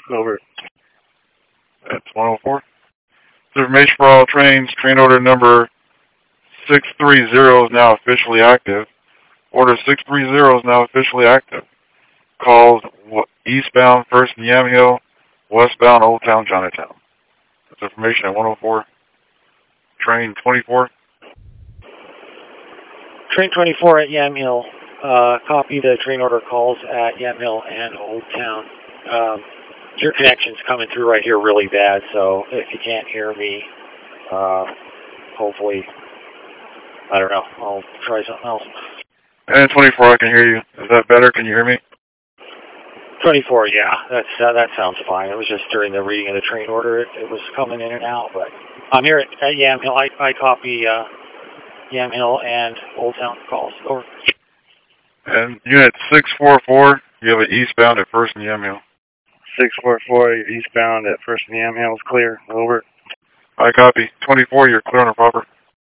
Over. That's 104. Information for all trains. Train order number 630 is now officially active. Order 630 is now officially active. Calls eastbound First and Yamhill, westbound Old Town Johnnytown. That's information at 104. Train 24. Train 24 at Yamhill. Copy the train order calls at Yamhill and Old Town. Your connection's coming through right here really bad, so if you can't hear me, hopefully, I don't know, I'll try something else. And 24, I can hear you. Is that better? Can you hear me? 24, yeah, that sounds fine. It was just during the reading of the train order, it was coming in and out, but I'm here at Yamhill. I copy Yamhill and Old Town calls. Over. And unit 644, you have it eastbound at First and Yamhill. 644, you're eastbound at First and Yamhill is clear. Over. I copy. 24, you're clear on a proper.